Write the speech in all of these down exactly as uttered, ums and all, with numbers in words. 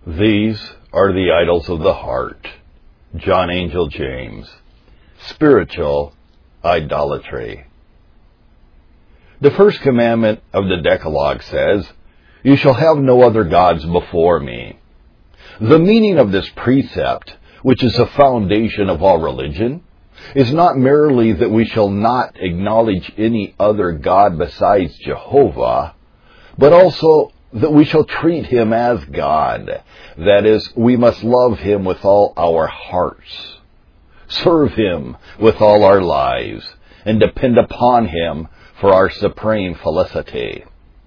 These are the idols of the heart. John Angel James. Spiritual idolatry. The first commandment of the Decalogue says, "You shall have no other gods before me." The meaning of this precept, which is the foundation of all religion, is not merely that we shall not acknowledge any other God besides Jehovah, but also that we shall treat him as God. That is, we must love him with all our hearts, serve him with all our lives, and depend upon him for our supreme felicity.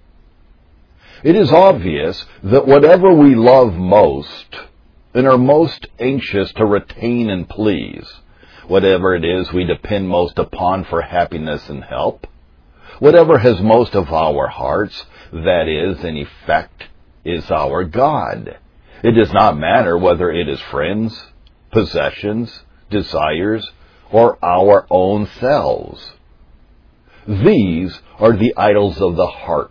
It is obvious that whatever we love most and are most anxious to retain and please, whatever it is we depend most upon for happiness and help, whatever has most of our hearts, that is, in effect, is our God. It does not matter whether it is friends, possessions, desires, or our own selves. These are the idols of the heart.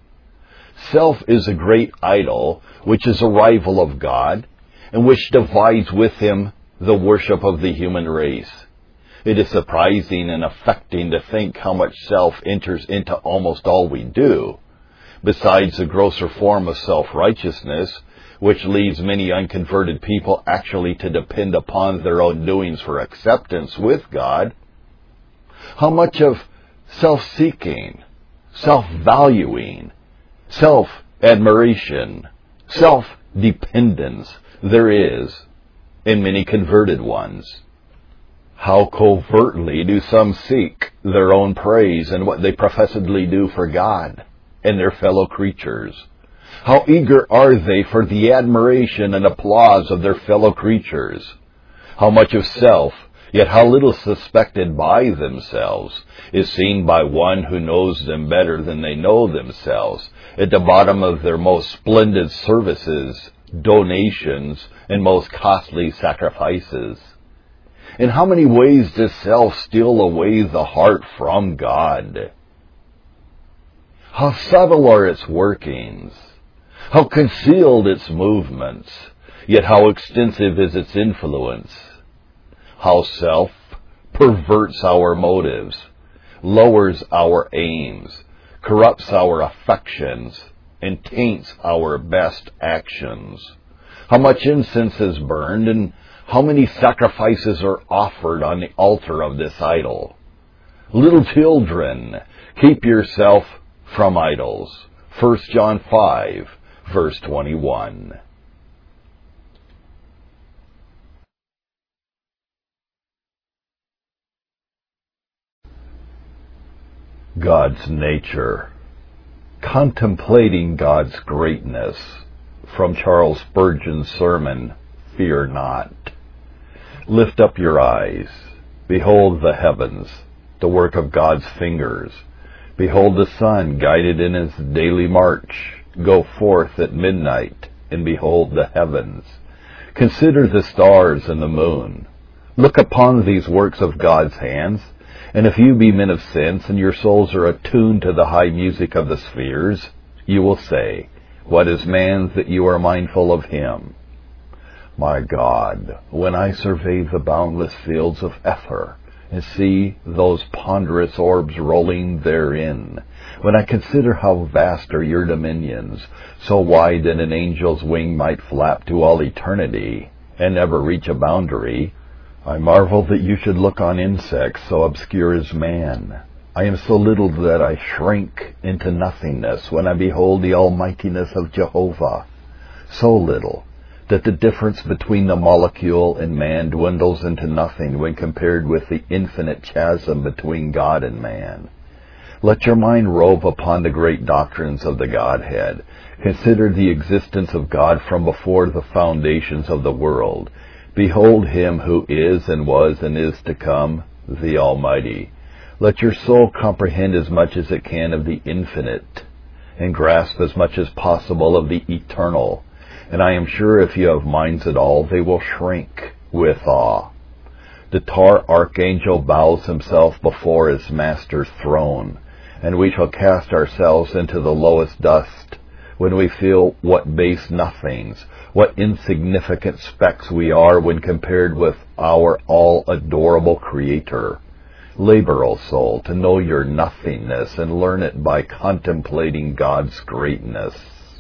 Self is a great idol, which is a rival of God, and which divides with him the worship of the human race. It is surprising and affecting to think how much self enters into almost all we do, besides the grosser form of self-righteousness, which leads many unconverted people actually to depend upon their own doings for acceptance with God. How much of self-seeking, self-valuing, self-admiration, self-dependence there is in many converted ones. How covertly do some seek their own praise in what they professedly do for God and their fellow creatures. How eager are they for the admiration and applause of their fellow creatures. How much of self, yet how little suspected by themselves, is seen by one who knows them better than they know themselves, at the bottom of their most splendid services, donations, and most costly sacrifices. In how many ways does self steal away the heart from God? How subtle are its workings, how concealed its movements, yet how extensive is its influence. How self perverts our motives, lowers our aims, corrupts our affections, and taints our best actions. How much incense is burned, and how many sacrifices are offered on the altar of this idol. Little children, keep yourself from idols. First John five, verse twenty-one. God's nature. Contemplating God's greatness. From Charles Spurgeon's sermon, Fear Not. Lift up your eyes. Behold the heavens, the work of God's fingers. Behold the sun guided in his daily march. Go forth at midnight, and behold the heavens. Consider the stars and the moon. Look upon these works of God's hands, and if you be men of sense, and your souls are attuned to the high music of the spheres, you will say, What is man that you are mindful of him? My God, when I survey the boundless fields of ether, and see those ponderous orbs rolling therein, when I consider how vast are your dominions, so wide that an angel's wing might flap to all eternity, and never reach a boundary, I marvel that you should look on insects so obscure as man. I am so little that I shrink into nothingness when I behold the almightiness of Jehovah, so little that the difference between the molecule and man dwindles into nothing when compared with the infinite chasm between God and man. Let your mind rove upon the great doctrines of the Godhead. Consider the existence of God from before the foundations of the world. Behold him who is and was and is to come, the Almighty. Let your soul comprehend as much as it can of the infinite, and grasp as much as possible of the eternal. And I am sure if you have minds at all, they will shrink with awe. The tar archangel bows himself before his master's throne, and we shall cast ourselves into the lowest dust when we feel what base nothings, what insignificant specks we are when compared with our all-adorable Creator. Labor, O soul, to know your nothingness and learn it by contemplating God's greatness.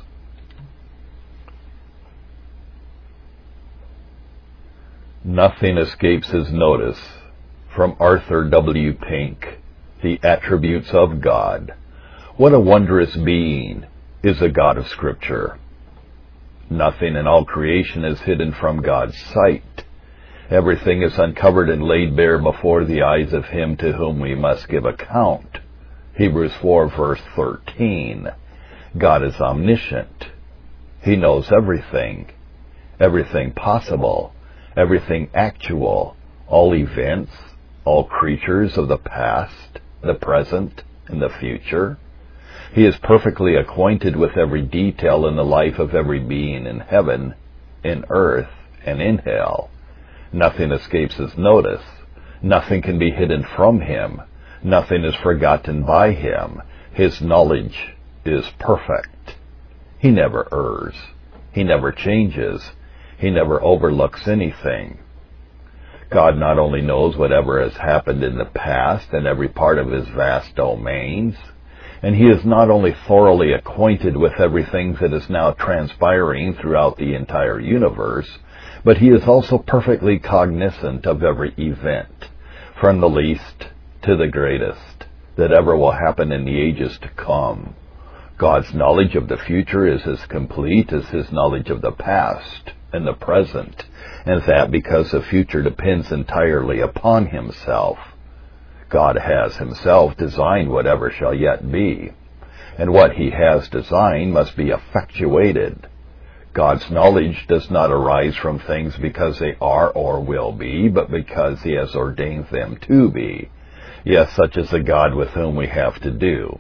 Nothing escapes his notice. From Arthur W. Pink, The Attributes of God. What a wondrous being is the God of Scripture. Nothing in all creation is hidden from God's sight. Everything is uncovered and laid bare before the eyes of him to whom we must give account. Hebrews four, verse thirteen. God is omniscient. He knows everything, everything possible, everything actual, all events, all creatures of the past, the present, and the future. He is perfectly acquainted with every detail in the life of every being in heaven, in earth, and in hell. Nothing escapes his notice. Nothing can be hidden from him. Nothing is forgotten by him. His knowledge is perfect. He never errs. He never changes. He never overlooks anything. God not only knows whatever has happened in the past and every part of his vast domains, and he is not only thoroughly acquainted with everything that is now transpiring throughout the entire universe, but he is also perfectly cognizant of every event, from the least to the greatest, that ever will happen in the ages to come. God's knowledge of the future is as complete as his knowledge of the past and the present, and that because the future depends entirely upon himself. God has himself designed whatever shall yet be, and what he has designed must be effectuated. God's knowledge does not arise from things because they are or will be, but because he has ordained them to be. Yes, such is the God with whom we have to do.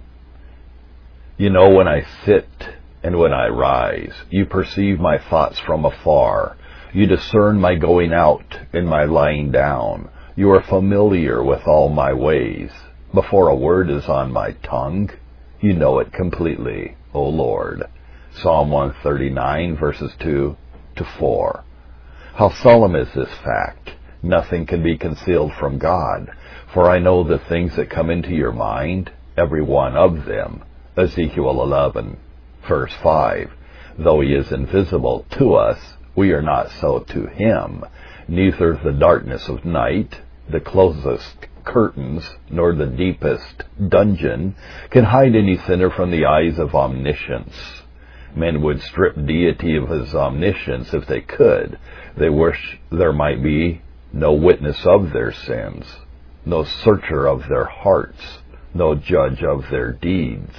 You know when I sit and when I rise. You perceive my thoughts from afar. You discern my going out and my lying down. You are familiar with all my ways. Before a word is on my tongue, you know it completely, O Lord. Psalm one thirty-nine, verses two to four. How solemn is this fact! Nothing can be concealed from God. For I know the things that come into your mind, every one of them. Ezekiel eleven, verse five. Though he is invisible to us, we are not so to him. Neither the darkness of night, the closest curtains, nor the deepest dungeon can hide any sinner from the eyes of omniscience. Men would strip deity of his omniscience if they could. They wish there might be no witness of their sins, no searcher of their hearts, no judge of their deeds.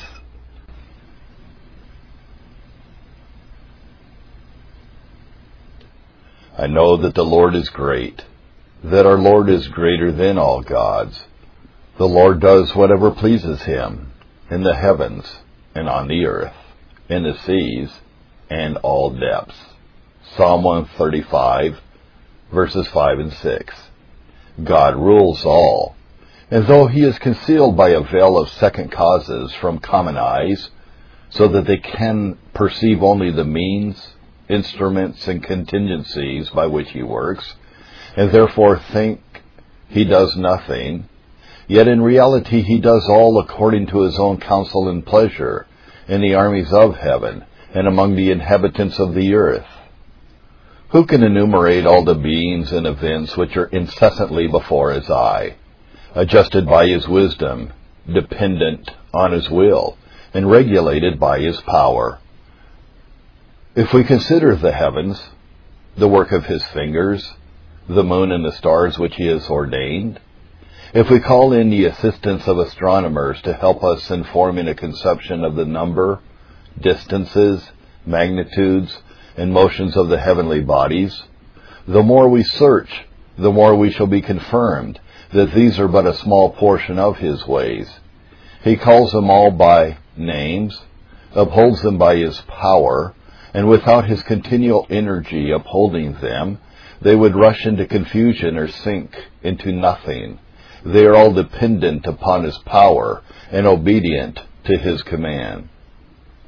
I know that the Lord is great, that our Lord is greater than all gods. The Lord does whatever pleases him, in the heavens and on the earth, in the seas and all depths. Psalm one thirty-five, verses five and six. God rules all, and though he is concealed by a veil of second causes from common eyes, so that they can perceive only the means, instruments, and contingencies by which he works, and therefore think he does nothing, yet in reality he does all according to his own counsel and pleasure, in the armies of heaven, and among the inhabitants of the earth. Who can enumerate all the beings and events which are incessantly before his eye, adjusted by his wisdom, dependent on his will, and regulated by his power? If we consider the heavens, the work of his fingers, the moon and the stars which he has ordained, if we call in the assistance of astronomers to help us in forming a conception of the number, distances, magnitudes, and motions of the heavenly bodies, the more we search, the more we shall be confirmed that these are but a small portion of his ways. He calls them all by names, upholds them by his power, and without his continual energy upholding them, they would rush into confusion or sink into nothing. They are all dependent upon his power and obedient to his command.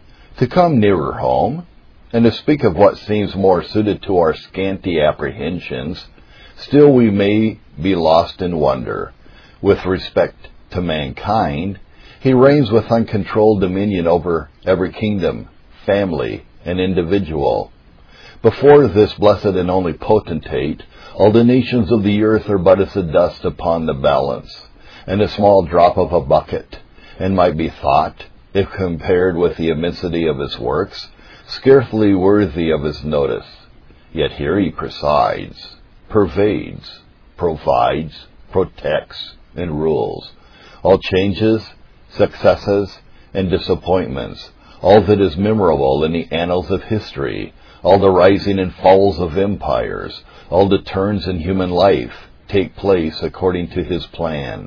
To come nearer home, and to speak of what seems more suited to our scanty apprehensions, still we may be lost in wonder. With respect to mankind, he reigns with uncontrolled dominion over every kingdom, family, and individual. Before this blessed and only potentate, all the nations of the earth are but as the dust upon the balance, and a small drop of a bucket, and might be thought, if compared with the immensity of his works, scarcely worthy of his notice. Yet here he presides, pervades, provides, protects, and rules. All changes, successes, and disappointments, all that is memorable in the annals of history, all the rising and falls of empires, all the turns in human life, take place according to his plan.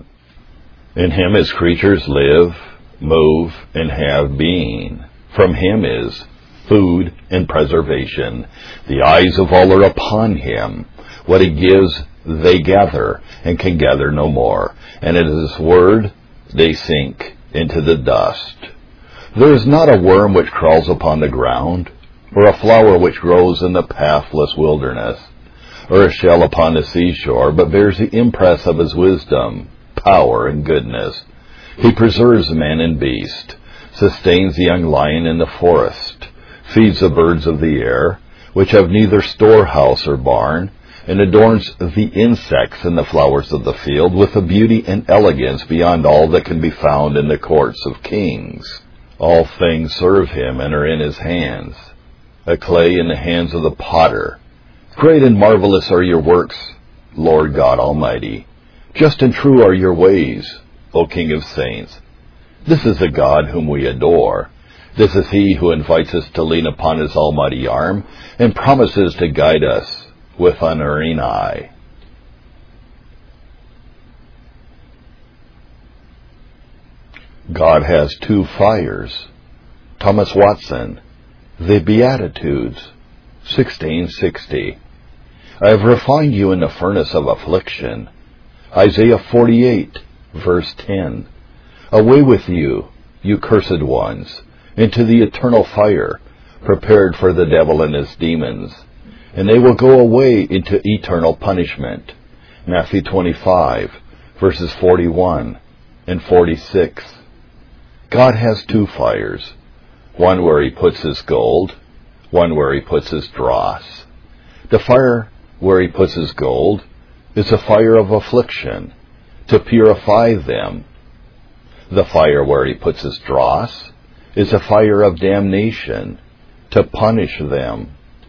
In him his creatures live, move, and have being. From him is food and preservation. The eyes of all are upon him. What he gives they gather, and can gather no more. And at his word they sink into the dust. There is not a worm which crawls upon the ground, or a flower which grows in the pathless wilderness, or a shell upon the seashore, but bears the impress of his wisdom, power, and goodness. He preserves man and beast, sustains the young lion in the forest, feeds the birds of the air, which have neither storehouse or barn, and adorns the insects and the flowers of the field with a beauty and elegance beyond all that can be found in the courts of kings. All things serve him and are in his hands, a clay in the hands of the potter. Great and marvelous are your works, Lord God Almighty. Just and true are your ways, O King of saints. This is the God whom we adore. This is he who invites us to lean upon his almighty arm and promises to guide us with unerring eye. God has two fires. Thomas Watson, The Beatitudes, sixteen sixty. I have refined you in the furnace of affliction. Isaiah forty-eight, verse ten. Away with you, you cursed ones, into the eternal fire, prepared for the devil and his demons, and they will go away into eternal punishment. Matthew twenty-five, verses forty-one and forty-six. God has two fires, one where he puts his gold, one where he puts his dross. The fire where he puts his gold is a fire of affliction, to purify them. The fire where he puts his dross is a fire of damnation, to punish them.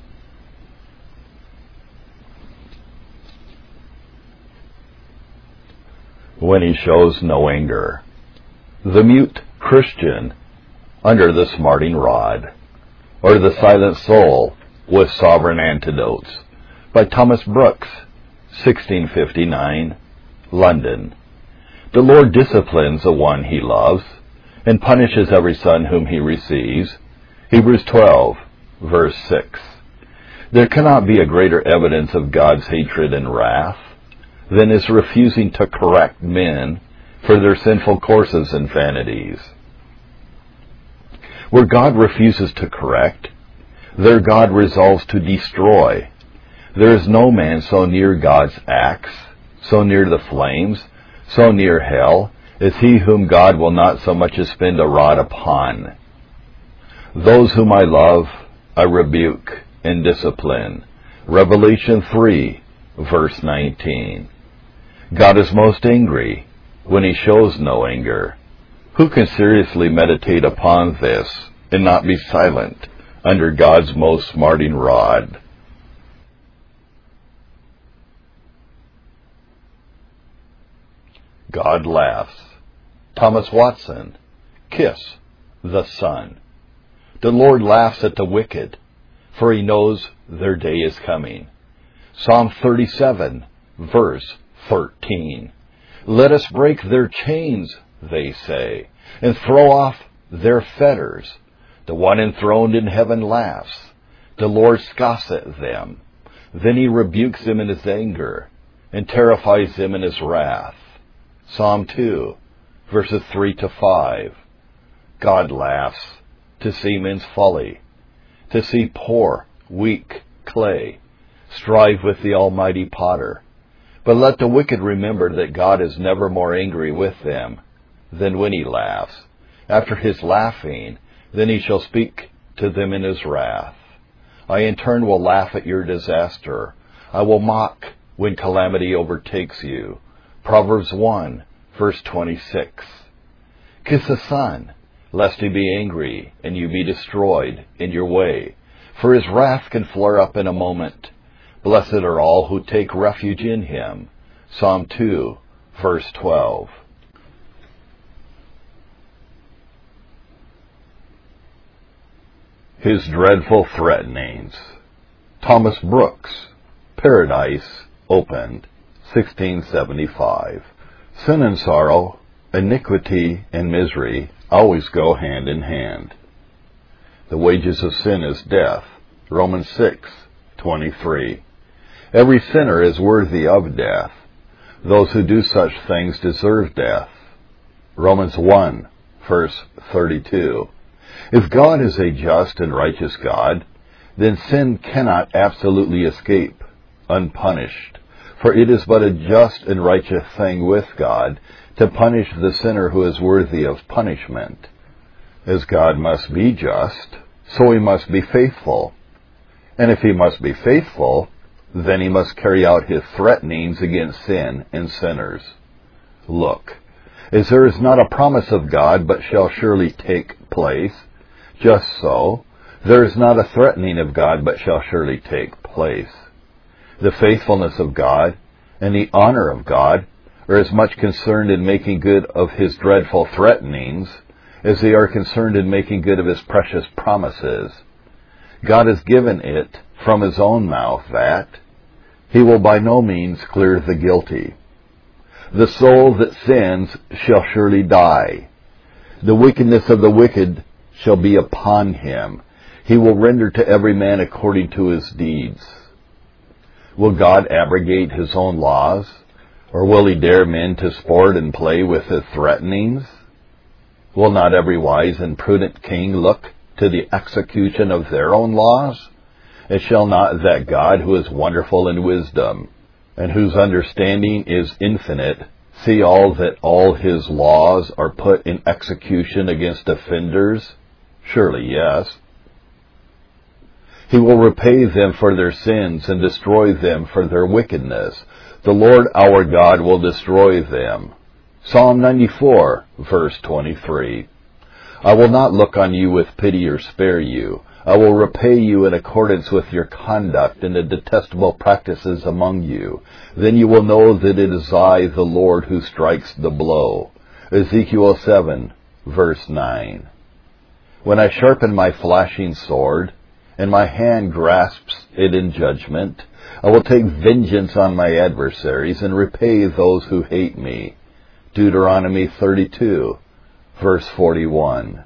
When he shows no anger. The mute Christian under the smarting rod, or the silent soul with sovereign antidotes, by Thomas Brooks, sixteen fifty-nine, London. The Lord disciplines the one he loves, and punishes every son whom he receives. Hebrews twelve, verse six. There cannot be a greater evidence of God's hatred and wrath than his refusing to correct men for their sinful courses and vanities. Where God refuses to correct, there God resolves to destroy. There is no man so near God's axe, so near the flames, so near hell, as he whom God will not so much as spend a rod upon. Those whom I love, I rebuke and discipline. Revelation three, verse nineteen. God is most angry when he shows no anger. Who can seriously meditate upon this and not be silent under God's most smarting rod? God laughs. Thomas Watson, Kiss the Sun. The Lord laughs at the wicked, for he knows their day is coming. Psalm thirty-seven, verse thirteen. Let us break their chains, they say, and throw off their fetters. The one enthroned in heaven laughs. The Lord scoffs at them. Then he rebukes them in his anger and terrifies them in his wrath. Psalm two, verses three to five. God laughs to to see men's folly, to see poor, weak clay strive with the almighty potter. But let the wicked remember that God is never more angry with them than when he laughs. After his laughing, then he shall speak to them in his wrath. I in turn will laugh at your disaster. I will mock when calamity overtakes you. Proverbs one, verse twenty-six. Kiss the Son, lest he be angry, and you be destroyed in your way. For his wrath can flare up in a moment. Blessed are all who take refuge in him. Psalm two, verse twelve. His dreadful threatenings. Thomas Brooks, Paradise Opened, sixteen seventy-five. Sin and sorrow, iniquity and misery always go hand in hand. The wages of sin is death. Romans six, twenty-three. Every sinner is worthy of death. Those who do such things deserve death. Romans one, verse thirty-two. If God is a just and righteous God, then sin cannot absolutely escape unpunished, for it is but a just and righteous thing with God to punish the sinner who is worthy of punishment. As God must be just, so he must be faithful. And if he must be faithful, then he must carry out his threatenings against sin and sinners. Look, as there is not a promise of God but shall surely take place, just so, there is not a threatening of God but shall surely take place. The faithfulness of God and the honor of God are as much concerned in making good of his dreadful threatenings as they are concerned in making good of his precious promises. God has given it from his own mouth that he will by no means clear the guilty. The soul that sins shall surely die. The wickedness of the wicked shall be upon him. He will render to every man according to his deeds. Will God abrogate his own laws, or will he dare men to sport and play with his threatenings? Will not every wise and prudent king look to the execution of their own laws? And shall not that God, who is wonderful in wisdom, and whose understanding is infinite, see all that all his laws are put in execution against offenders? Surely yes. He will repay them for their sins and destroy them for their wickedness. The Lord our God will destroy them. Psalm ninety-four, verse twenty-three. I will not look on you with pity or spare you. I will repay you in accordance with your conduct and the detestable practices among you. Then you will know that it is I, the Lord, who strikes the blow. Ezekiel seven, verse nine. When I sharpen my flashing sword, and my hand grasps it in judgment, I will take vengeance on my adversaries and repay those who hate me. Deuteronomy thirty-two, verse forty-one.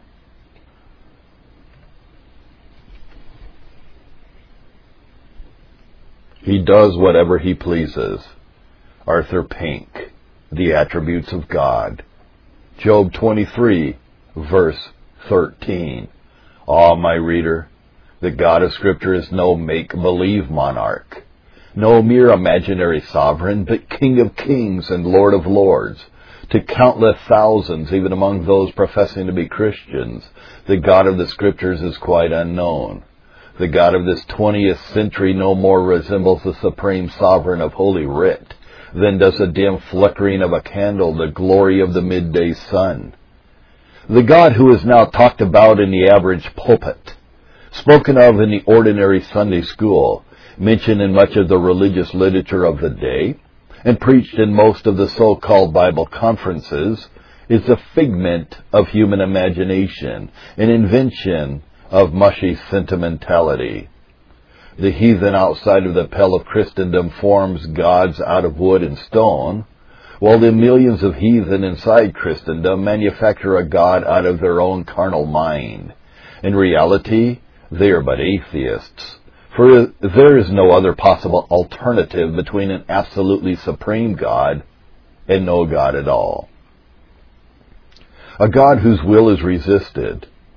He does whatever he pleases. Arthur Pink, The Attributes of God. Job twenty-three, verse thirteen. Ah, my reader, the God of Scripture is no make-believe monarch, no mere imaginary sovereign, but King of kings and Lord of lords. To countless thousands, even among those professing to be Christians, the God of the Scriptures is quite unknown. The God of this twentieth century no more resembles the supreme sovereign of Holy Writ than does a dim flickering of a candle the glory of the midday sun. The God who is now talked about in the average pulpit, spoken of in the ordinary Sunday school, mentioned in much of the religious literature of the day, and preached in most of the so-called Bible conferences, is a figment of human imagination, an invention of mushy sentimentality. The heathen outside of the pale of Christendom forms gods out of wood and stone, while the millions of heathen inside Christendom manufacture a god out of their own carnal mind. In reality, they are but atheists, for there is no other possible alternative between an absolutely supreme God and no God at all. A God whose will is resisted,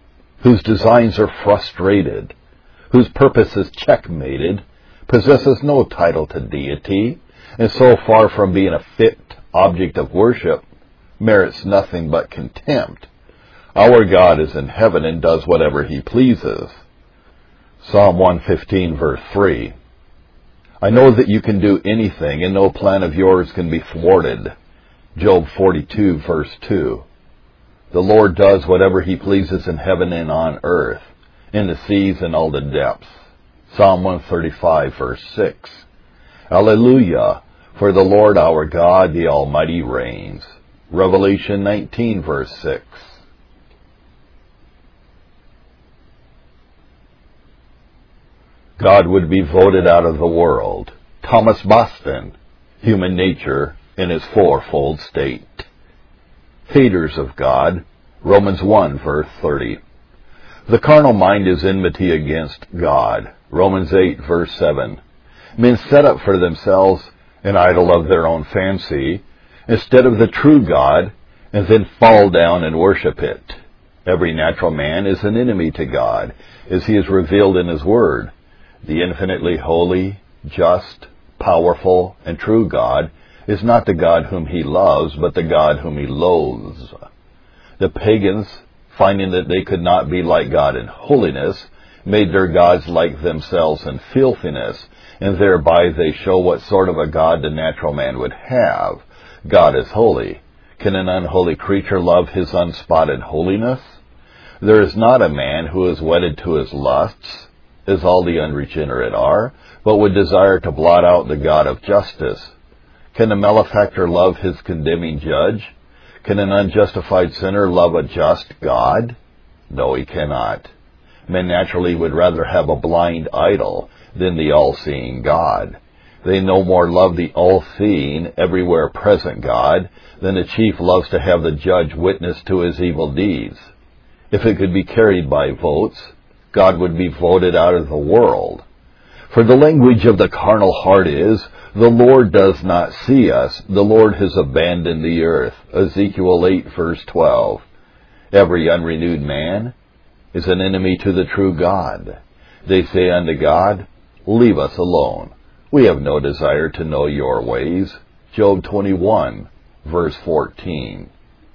whose designs are frustrated, whose purpose is checkmated, possesses no title to deity, and so far from being a fit object of worship, merits nothing but contempt. Our God is in heaven and does whatever he pleases. Psalm one fifteen, verse three. I know that you can do anything, and no plan of yours can be thwarted. Job forty-two, verse two. The Lord does whatever he pleases in heaven and on earth, in the seas and all the depths. Psalm one thirty-five, verse six. Alleluia, for the Lord our God, the Almighty, reigns. Revelation nineteen, verse six. God would be voted out of the world. Thomas Boston, Human Nature in its fourfold state. Haters of God, Romans one, verse thirty. The carnal mind is enmity against God, Romans eight, verse seven. Men set up for themselves an idol of their own fancy, instead of the true God, and then fall down and worship it. Every natural man is an enemy to God, as he is revealed in his word. The infinitely holy, just, powerful, and true God is not the God whom he loves, but the God whom he loathes. The pagans, finding that they could not be like God in holiness, made their gods like themselves in filthiness, and thereby they show what sort of a God the natural man would have. God is holy. Can an unholy creature love his unspotted holiness? There is not a man who is wedded to his lusts, as all the unregenerate are, but would desire to blot out the God of justice. Can a malefactor love his condemning judge? Can an unjustified sinner love a just God? No, he cannot. Men naturally would rather have a blind idol than the all-seeing God. They no more love the all-seeing, everywhere present God than the chief loves to have the judge witness to his evil deeds. If it could be carried by votes, God would be voted out of the world. For the language of the carnal heart is, the Lord does not see us, the Lord has abandoned the earth. Ezekiel eight, verse twelve. Every unrenewed man is an enemy to the true God. They say unto God, leave us alone. We have no desire to know your ways. Job twenty-one, verse fourteen.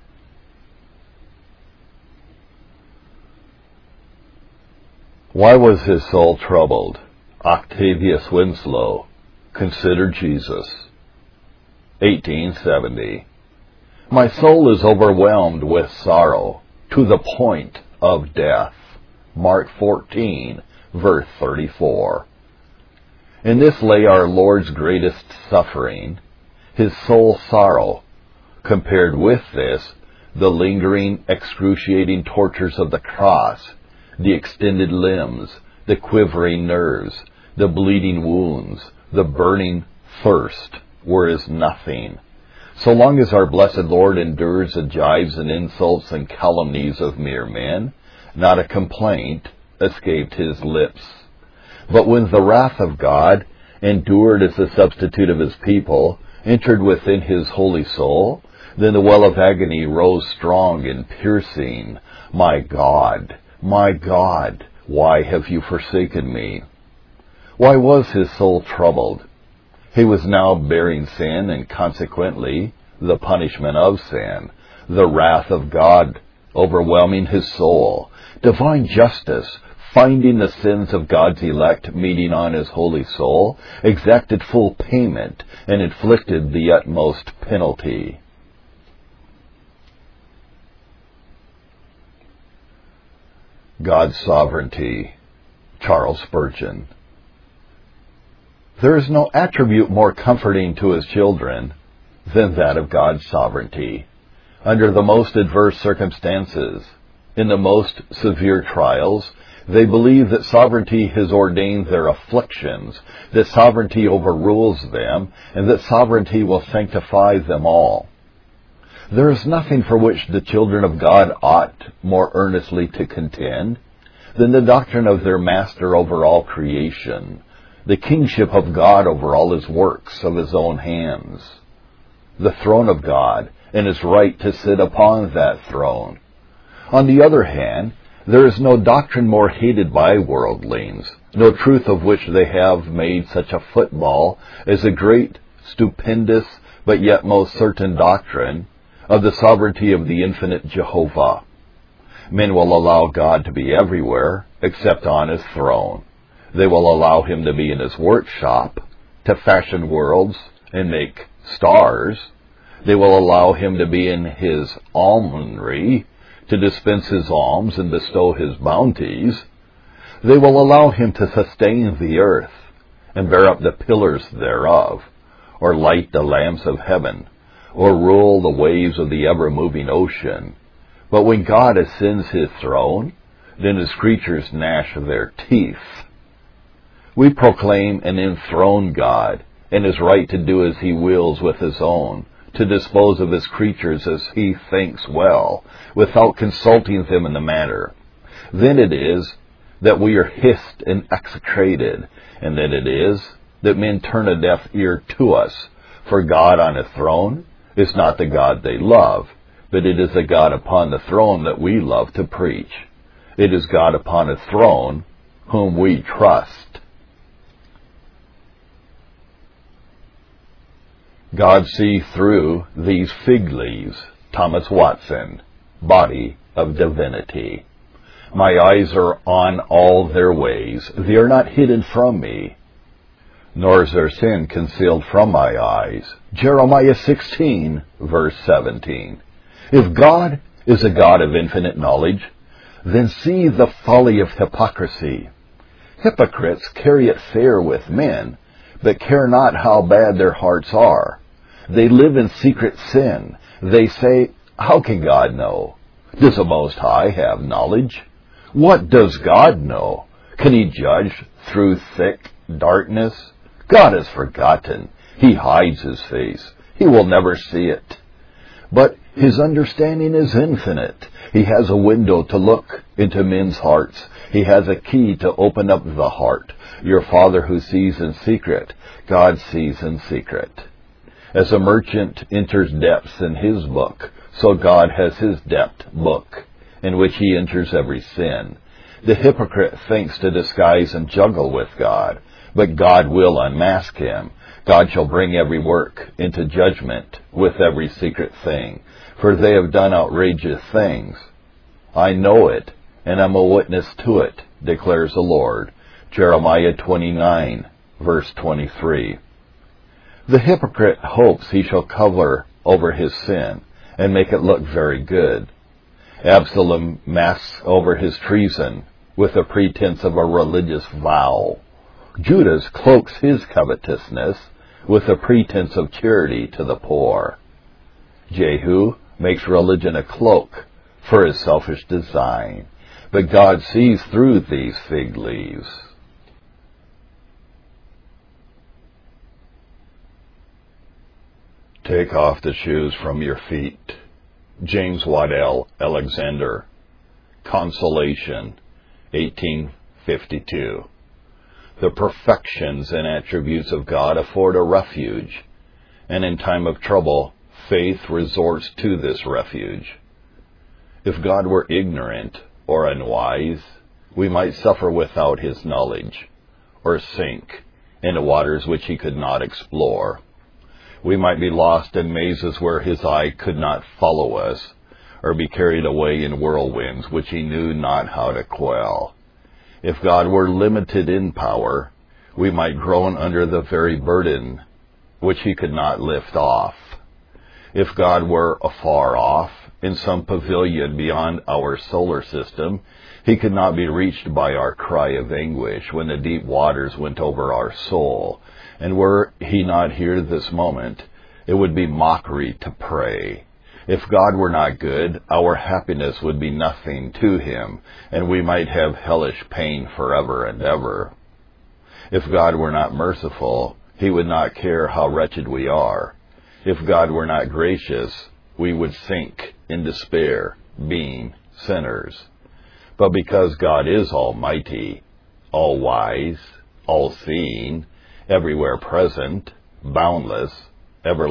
Why was his soul troubled? Octavius Winslow, Consider Jesus. eighteen seventy. My soul is overwhelmed with sorrow, to the point of death. Mark fourteen, verse thirty-four. In this lay our Lord's greatest suffering, his soul sorrow. Compared with this, the lingering, excruciating tortures of the cross, the extended limbs, the quivering nerves, the bleeding wounds, the burning thirst were as nothing. So long as our blessed Lord endures the jibes and insults and calumnies of mere men, not a complaint escaped his lips. But when the wrath of God, endured as the substitute of his people, entered within his holy soul, then the well of agony rose strong and piercing. My God, my God, why have you forsaken me? Why was his soul troubled? He was now bearing sin, and consequently the punishment of sin, the wrath of God overwhelming his soul, divine justice, finding the sins of God's elect meeting on his holy soul, exacted full payment and inflicted the utmost penalty. God's Sovereignty, Charles Spurgeon. There is no attribute more comforting to his children than that of God's sovereignty. Under the most adverse circumstances, in the most severe trials, they believe that sovereignty has ordained their afflictions, that sovereignty overrules them, and that sovereignty will sanctify them all. There is nothing for which the children of God ought more earnestly to contend than the doctrine of their Master over all creation, the kingship of God over all his works of his own hands, the throne of God, and his right to sit upon that throne. On the other hand, There is no doctrine more hated by worldlings, no truth of which they have made such a football as the great, stupendous, but yet most certain doctrine of the sovereignty of the infinite Jehovah. Men will allow God to be everywhere except on his throne. They will allow him to be in his workshop, to fashion worlds and make stars. They will allow him to be in his almonry, to dispense his alms and bestow his bounties. They will allow him to sustain the earth and bear up the pillars thereof, or light the lamps of heaven, or rule the waves of the ever-moving ocean. But when God ascends his throne, then his creatures gnash their teeth. We proclaim an enthroned God, and his right to do as he wills with his own, to dispose of his creatures as he thinks well, without consulting them in the matter. Then it is that we are hissed and execrated, and then it is that men turn a deaf ear to us. For God on a throne is not the God they love, but it is the God upon the throne that we love to preach. It is God upon a throne whom we trust. God see through these fig leaves. Thomas Watson, Body of Divinity. My eyes are on all their ways. They are not hidden from me, nor is their sin concealed from my eyes. Jeremiah sixteen, verse seventeen. If God is a God of infinite knowledge, then see the folly of hypocrisy. Hypocrites carry it fair with men, but care not how bad their hearts are. They live in secret sin. They say, how can God know? Does the Most High have knowledge? What does God know? Can he judge through thick darkness? God is forgotten. He hides his face. He will never see it. But his understanding is infinite. He has a window to look into men's hearts. He has a key to open up the heart. Your Father who sees in secret, God sees in secret. As a merchant enters depths in his book, so God has his depth book, in which he enters every sin. The hypocrite thinks to disguise and juggle with God, but God will unmask him. God shall bring every work into judgment with every secret thing, for they have done outrageous things. I know it, and am a witness to it, declares the Lord. Jeremiah twenty-nine, verse twenty-three. The hypocrite hopes he shall cover over his sin and make it look very good. Absalom masks over his treason with the pretense of a religious vow. Judas cloaks his covetousness with the pretense of charity to the poor. Jehu makes religion a cloak for his selfish design, but God sees through these fig leaves. Take off the shoes from your feet. James Waddell Alexander. Consolation, eighteen fifty-two. The perfections and attributes of God afford a refuge, and in time of trouble, faith resorts to this refuge. If God were ignorant or unwise, we might suffer without his knowledge, or sink into waters which he could not explore. We might be lost in mazes where his eye could not follow us, or be carried away in whirlwinds which he knew not how to quell. If God were limited in power, we might groan under the very burden which he could not lift off. If God were afar off, in some pavilion beyond our solar system, he could not be reached by our cry of anguish when the deep waters went over our soul. And were he not here this moment, it would be mockery to pray. If God were not good, our happiness would be nothing to him, and we might have hellish pain forever and ever. If God were not merciful, he would not care how wretched we are. If God were not gracious, we would sink in despair, being sinners. But because God is almighty, all-wise, all-seeing, everywhere present, boundless,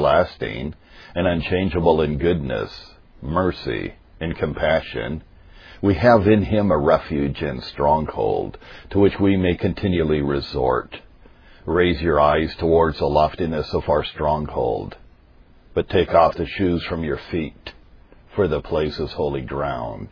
everlasting, and unchangeable in goodness, mercy, and compassion, We have in him a refuge and stronghold, to which we may continually resort. Raise your eyes towards the loftiness of our stronghold, but take off the shoes from your feet, for the place is holy ground.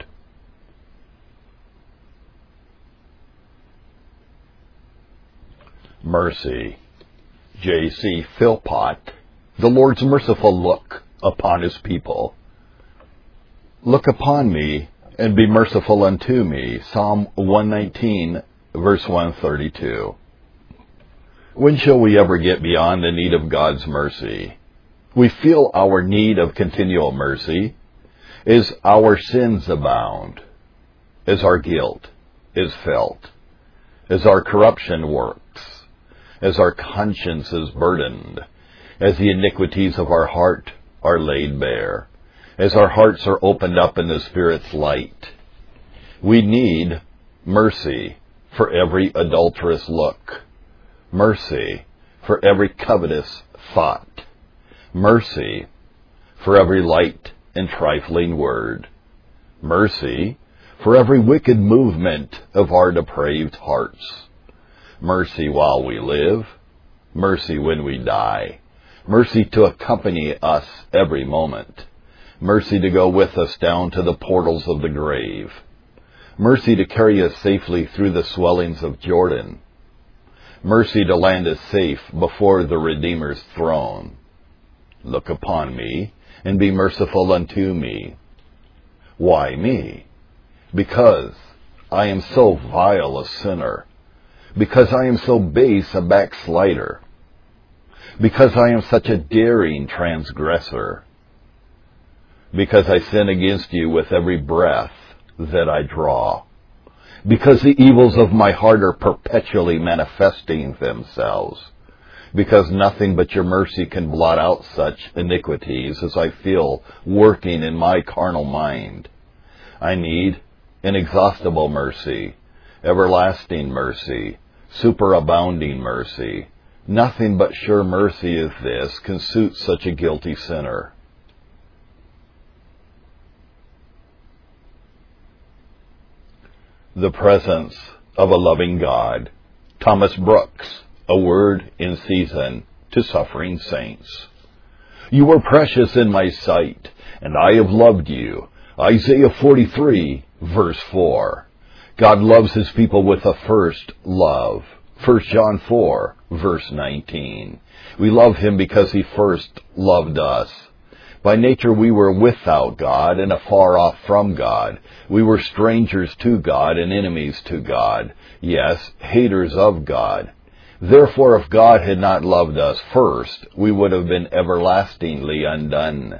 Mercy. J C Philpott. The Lord's merciful look upon his people. Look upon me, and be merciful unto me. Psalm one nineteen, verse one thirty-two. When shall we ever get beyond the need of God's mercy? We feel our need of continual mercy as our sins abound, as our guilt is felt, as our corruption works, as our conscience is burdened, as the iniquities of our heart are laid bare, as our hearts are opened up in the Spirit's light. We need mercy for every adulterous look, mercy for every covetous thought, mercy for every light and trifling word, mercy for every wicked movement of our depraved hearts, mercy while we live, mercy when we die, mercy to accompany us every moment, mercy to go with us down to the portals of the grave, mercy to carry us safely through the swellings of Jordan, mercy to land us safe before the Redeemer's throne. Look upon me, and be merciful unto me. Why me? Because I am so vile a sinner, because I am so base a backslider, because I am such a daring transgressor, because I sin against you with every breath that I draw, because the evils of my heart are perpetually manifesting themselves, because nothing but your mercy can blot out such iniquities as I feel working in my carnal mind. I need inexhaustible mercy, everlasting mercy, superabounding mercy. Nothing but sure mercy as this can suit such a guilty sinner. The presence of a loving God. Thomas Brooks, A Word in Season to Suffering Saints. You were precious in my sight, and I have loved you. Isaiah forty-three, verse four. God loves his people with a first love. First John four, verse nineteen. We love him because he first loved us. By nature we were without God and afar off from God. We were strangers to God and enemies to God. Yes, haters of God. Therefore, if God had not loved us first, we would have been everlastingly undone.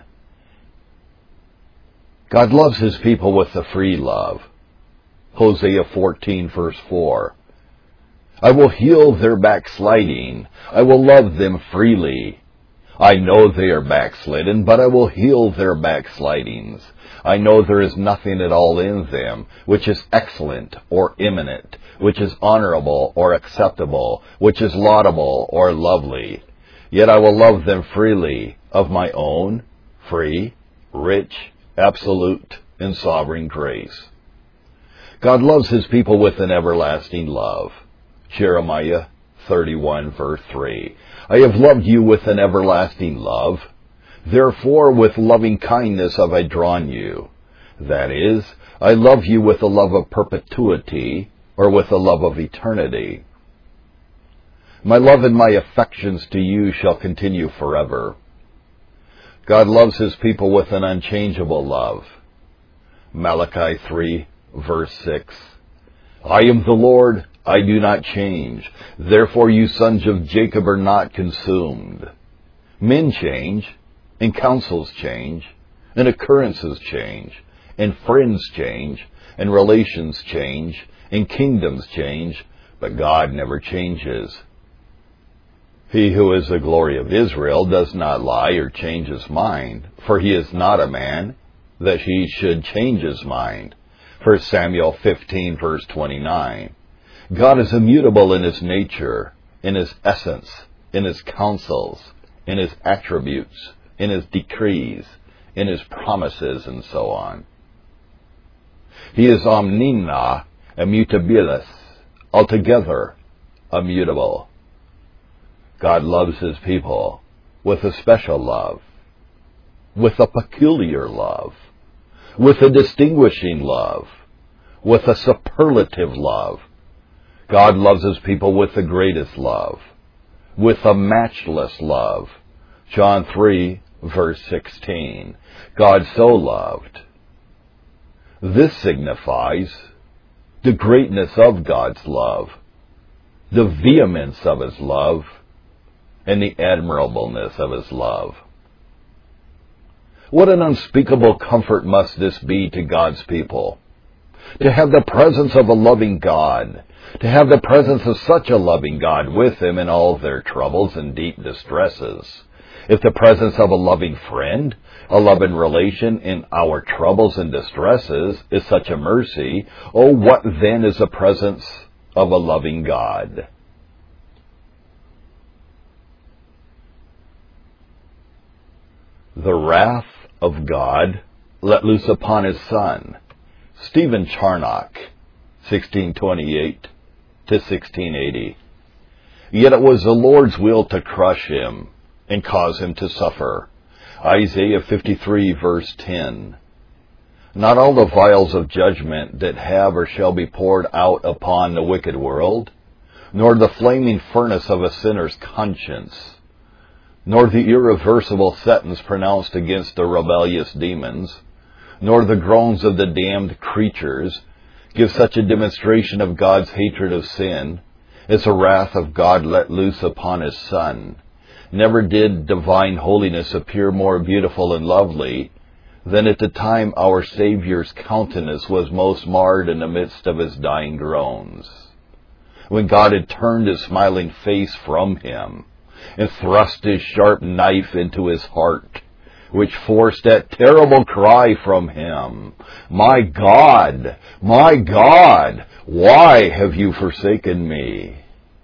God loves his people with a free love. Hosea fourteen, verse four. I will heal their backsliding. I will love them freely. I know they are backslidden, but I will heal their backslidings. I know there is nothing at all in them which is excellent or eminent, which is honorable or acceptable, which is laudable or lovely. Yet I will love them freely, of my own, free, rich, absolute, and sovereign grace. God loves his people with an everlasting love. Jeremiah thirty-one, verse three. I have loved you with an everlasting love. Therefore, with loving kindness have I drawn you. That is, I love you with the love of perpetuity, or with the love of eternity. My love and my affections to you shall continue forever. God loves his people with an unchangeable love. Malachi three, verse six. I am the Lord, I do not change. Therefore you sons of Jacob are not consumed. Men change, and counsels change, and occurrences change, and friends change, and relations change, and kingdoms change, but God never changes. He who is the glory of Israel does not lie or change his mind, for he is not a man that he should change his mind. First Samuel fifteen, verse twenty-nine. God is immutable in his nature, in his essence, in his counsels, in his attributes, in his decrees, in his promises, and so on. He is omnina immutabilis, altogether immutable. God loves His people with a special love, with a peculiar love, with a distinguishing love, with a superlative love. God loves His people with the greatest love, with a matchless love. John three, verse sixteen. God so loved. This signifies the greatness of God's love, the vehemence of His love, and the admirableness of His love. What an unspeakable comfort must this be to God's people, to have the presence of a loving God, to have the presence of such a loving God with them in all their troubles and deep distresses. If the presence of a loving friend, a loving relation in our troubles and distresses is such a mercy, oh, what then is the presence of a loving God? The wrath of God let loose upon His Son. Stephen Charnock, sixteen twenty-eight to sixteen eighty. Yet it was the Lord's will to crush Him and cause Him to suffer. Isaiah fifty-three, verse ten. Not all the vials of judgment that have or shall be poured out upon the wicked world, nor the flaming furnace of a sinner's conscience, nor the irreversible sentence pronounced against the rebellious demons, nor the groans of the damned creatures give such a demonstration of God's hatred of sin as the wrath of God let loose upon His Son. Never did divine holiness appear more beautiful and lovely than at the time our Savior's countenance was most marred in the midst of His dying groans, when God had turned His smiling face from Him and thrust His sharp knife into His heart, which forced that terrible cry from Him, "My God, my God, why have you forsaken me?"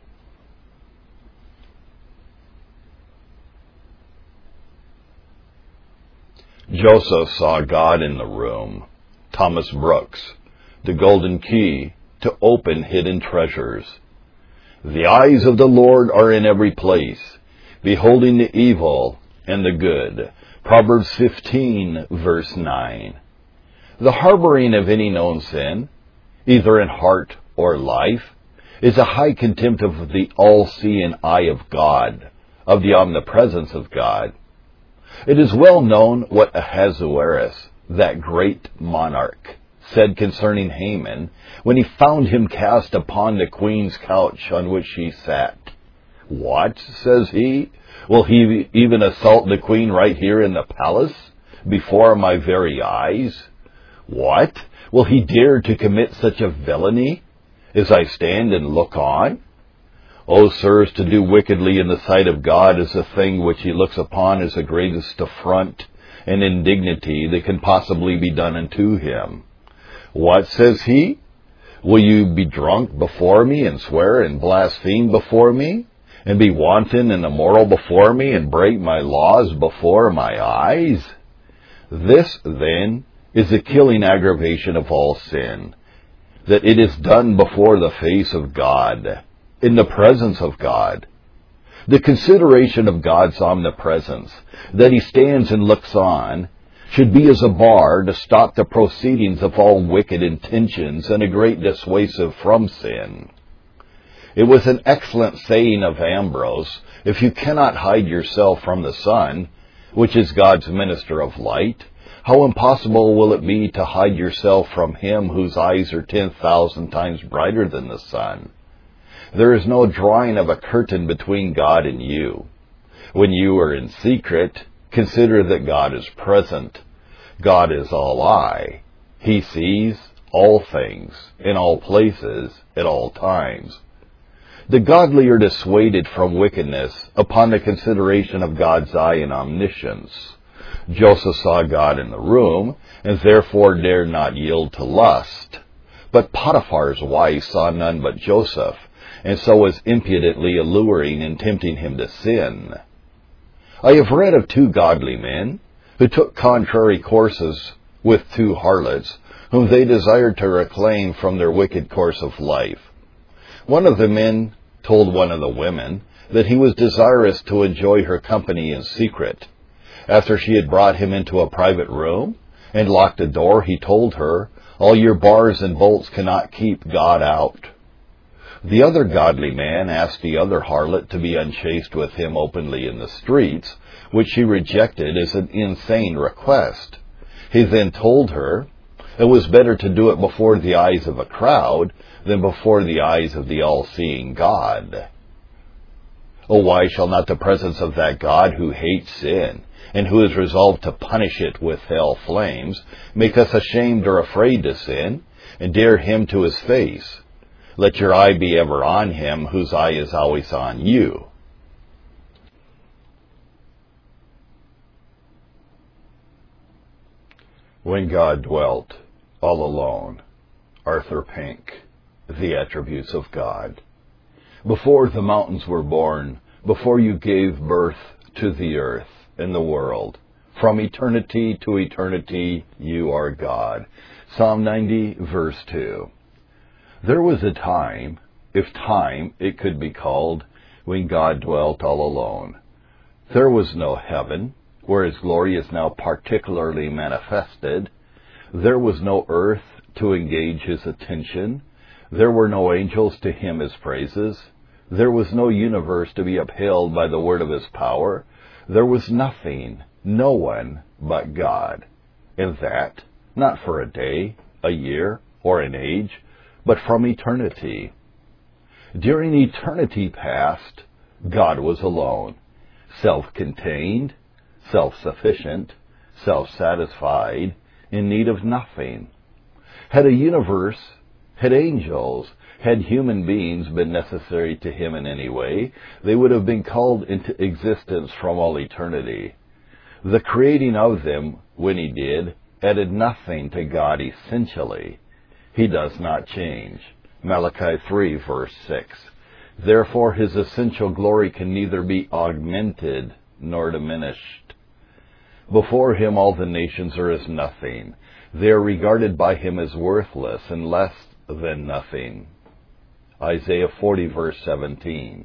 Joseph saw God in the room. Thomas Brooks, The Golden Key to Open Hidden Treasures. The eyes of the Lord are in every place, beholding the evil and the good. Proverbs fifteen, verse nine. The harboring of any known sin, either in heart or life, is a high contempt of the all-seeing eye of God, of the omnipresence of God. It is well known what Ahasuerus, that great monarch, said concerning Haman when he found him cast upon the queen's couch on which she sat. "What," says he, "will he even assault the queen right here in the palace, before my very eyes? What, will he dare to commit such a villainy, as I stand and look on? O sirs, to do wickedly in the sight of God is a thing which He looks upon as the greatest affront and indignity that can possibly be done unto Him. What, says He, will you be drunk before me, and swear and blaspheme before me, and be wanton and immoral before me, and break my laws before my eyes? This, then, is the killing aggravation of all sin, that it is done before the face of God, in the presence of God. The consideration of God's omnipresence, that He stands and looks on, should be as a bar to stop the proceedings of all wicked intentions and a great dissuasive from sin. It was an excellent saying of Ambrose, "If you cannot hide yourself from the sun, which is God's minister of light, how impossible will it be to hide yourself from Him whose eyes are ten thousand times brighter than the sun? There is no drawing of a curtain between God and you. When you are in secret, consider that God is present. God is all eye. He sees all things, in all places, at all times." The godly are dissuaded from wickedness upon the consideration of God's eye and omniscience. Joseph saw God in the room, and therefore dared not yield to lust. But Potiphar's wife saw none but Joseph, and so was impudently alluring and tempting him to sin. I have read of two godly men who took contrary courses with two harlots, whom they desired to reclaim from their wicked course of life. One of the men told one of the women that he was desirous to enjoy her company in secret. After she had brought him into a private room and locked the door, he told her, "All your bars and bolts cannot keep God out." The other godly man asked the other harlot to be unchaste with him openly in the streets, which she rejected as an insane request. He then told her it was better to do it before the eyes of a crowd than before the eyes of the all-seeing God. Oh, why shall not the presence of that God who hates sin and who is resolved to punish it with hell flames make us ashamed or afraid to sin and dare him to his face? Let your eye be ever on him whose eye is always on you. When God Dwelt All Alone, Arthur Pink. The Attributes of God. Before the mountains were born, before you gave birth to the earth and the world, from eternity to eternity you are God. Psalm ninety, verse two. There was a time, if time it could be called, when God dwelt all alone. There was no heaven, where his glory is now particularly manifested. There was no earth to engage his attention. There were no angels to hymn his praises. There was no universe to be upheld by the word of his power. There was nothing, no one but God. And that, not for a day, a year, or an age, but from eternity. During eternity past, God was alone, self-contained, self-sufficient, self-satisfied, in need of nothing. Had a universe, had angels, had human beings been necessary to him in any way, they would have been called into existence from all eternity. The creating of them, when he did, added nothing to God essentially. He does not change. Malachi three, verse six. Therefore his essential glory can neither be augmented nor diminished. Before him all the nations are as nothing. They are regarded by him as worthless and less than nothing. Isaiah forty, verse seventeen.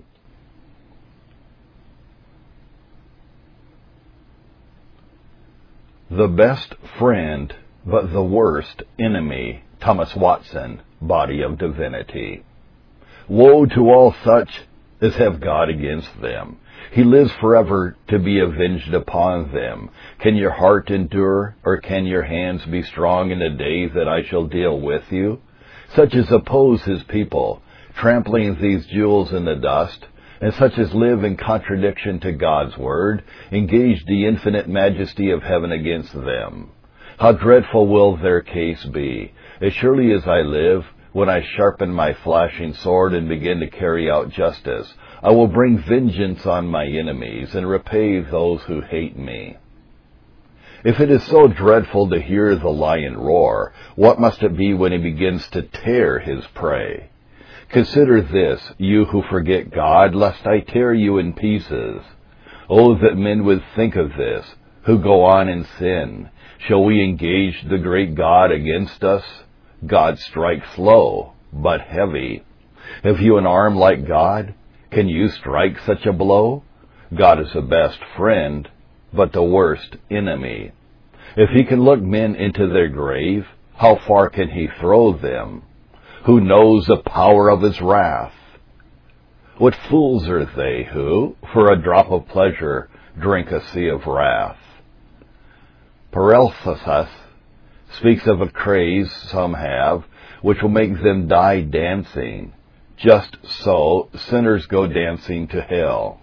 The best friend, but the worst enemy. Thomas Watson, Body of Divinity. Woe to all such as have God against them. He lives forever to be avenged upon them. Can your heart endure, or can your hands be strong in the day that I shall deal with you? Such as oppose his people, trampling these jewels in the dust, and such as live in contradiction to God's word, engage the infinite majesty of heaven against them. How dreadful will their case be! As surely as I live, when I sharpen my flashing sword and begin to carry out justice, I will bring vengeance on my enemies and repay those who hate me. If it is so dreadful to hear the lion roar, what must it be when he begins to tear his prey? Consider this, you who forget God, lest I tear you in pieces. Oh, that men would think of this, who go on in sin. Shall we engage the great God against us? God strikes slow, but heavy. Have you an arm like God? Can you strike such a blow? God is the best friend, but the worst enemy. If he can look men into their grave, how far can he throw them? Who knows the power of his wrath? What fools are they who, for a drop of pleasure, drink a sea of wrath? Paracelsus speaks of a craze some have, which will make them die dancing. Just so, sinners go dancing to hell.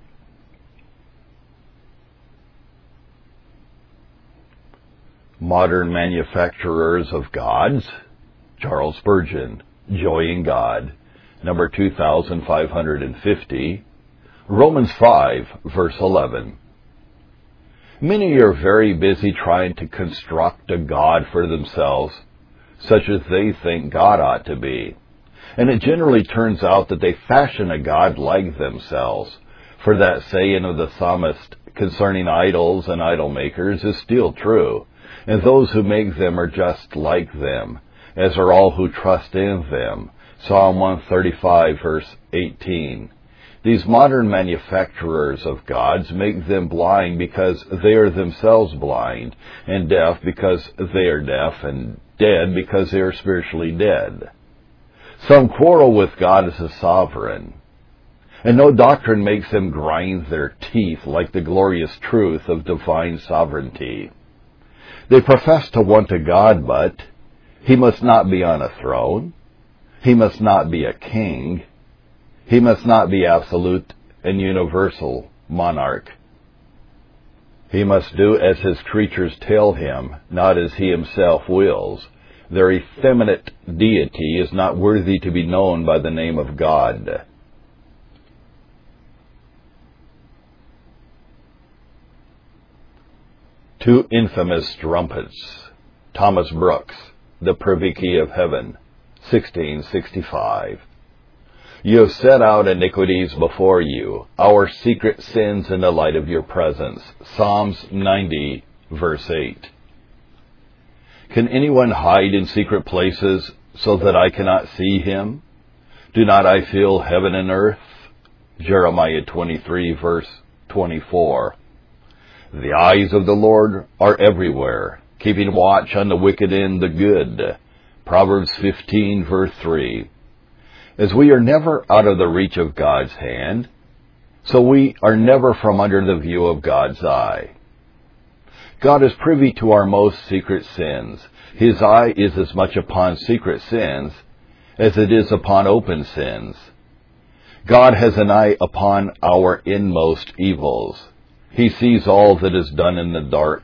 Modern Manufacturers of Gods, Charles Spurgeon, Joy in God, number two thousand five hundred fifty, Romans five, verse eleven. Many are very busy trying to construct a God for themselves, such as they think God ought to be. And it generally turns out that they fashion a God like themselves, for that saying of the psalmist concerning idols and idol makers is still true. and those who make them are just like them, as are all who trust in them. Psalm one thirty-five, verse eighteen. These modern manufacturers of gods make them blind because they are themselves blind, and deaf because they are deaf, and dead because they are spiritually dead. Some quarrel with God as a sovereign, and no doctrine makes them grind their teeth like the glorious truth of divine sovereignty. They profess to want a God, but he must not be on a throne. He must not be a king. He must not be absolute and universal monarch. He must do as his creatures tell him, not as he himself wills. Their effeminate deity is not worthy to be known by the name of God. Two infamous strumpets. Thomas Brooks, The Privy Key of Heaven, sixteen sixty-five. You have set out iniquities before you, our secret sins in the light of your presence. Psalms ninety, verse eight. Can anyone hide in secret places so that I cannot see him? Do not I fill heaven and earth? Jeremiah twenty-three, verse twenty-four. The eyes of the Lord are everywhere, keeping watch on the wicked and the good. Proverbs fifteen, verse three. As we are never out of the reach of God's hand, so we are never from under the view of God's eye. God is privy to our most secret sins. His eye is as much upon secret sins as it is upon open sins. God has an eye upon our inmost evils. He sees all that is done in the dark.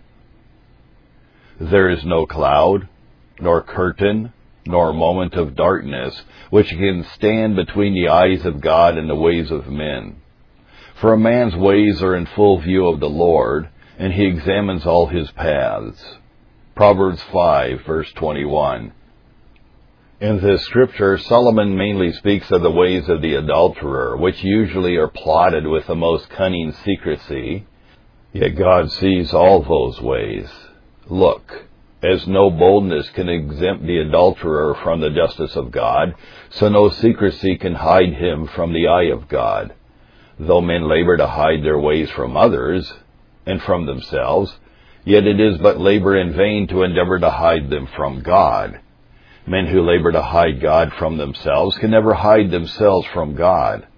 There is no cloud, nor curtain, nor moment of darkness, which can stand between the eyes of God and the ways of men. For a man's ways are in full view of the Lord, and he examines all his paths. Proverbs five, verse twenty-one. In this scripture, Solomon mainly speaks of the ways of the adulterer, which usually are plotted with the most cunning secrecy. Yet God sees all those ways. Look, as no boldness can exempt the adulterer from the justice of God, so no secrecy can hide him from the eye of God. Though men labor to hide their ways from others, and from themselves, yet it is but labor in vain to endeavor to hide them from God. Men who labor to hide God from themselves can never hide themselves from God.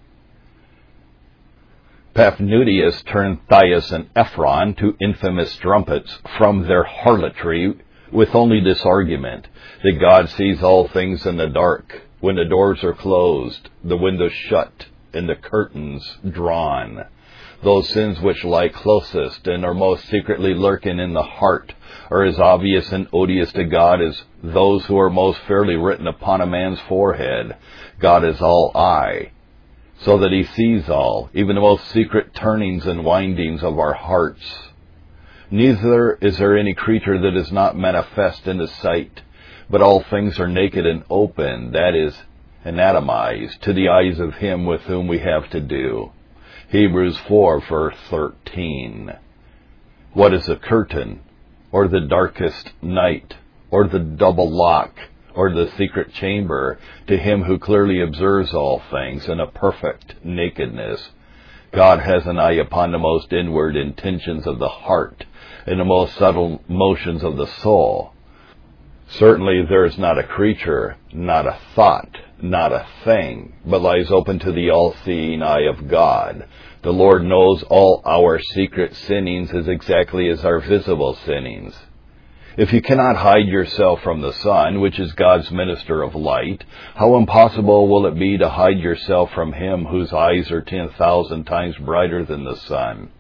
Paphnutius turned Thias and Ephron to infamous strumpets from their harlotry with only this argument, that God sees all things in the dark, when the doors are closed, the windows shut, and the curtains drawn. Those sins which lie closest and are most secretly lurking in the heart are as obvious and odious to God as those who are most fairly written upon a man's forehead. God is all eye, so that he sees all, even the most secret turnings and windings of our hearts. Neither is there any creature that is not manifest in the sight, but all things are naked and open, that is, anatomized, to the eyes of him with whom we have to do. Hebrews four, verse thirteen. What is a curtain, or the darkest night, or the double lock, or the secret chamber, to him who clearly observes all things in a perfect nakedness? God has an eye upon the most inward intentions of the heart, and the most subtle motions of the soul. Certainly there is not a creature, not a thought, not a thing, but lies open to the all-seeing eye of God. The Lord knows all our secret sinnings as exactly as our visible sinnings. If you cannot hide yourself from the sun, which is God's minister of light, how impossible will it be to hide yourself from him whose eyes are ten thousand times brighter than the sun?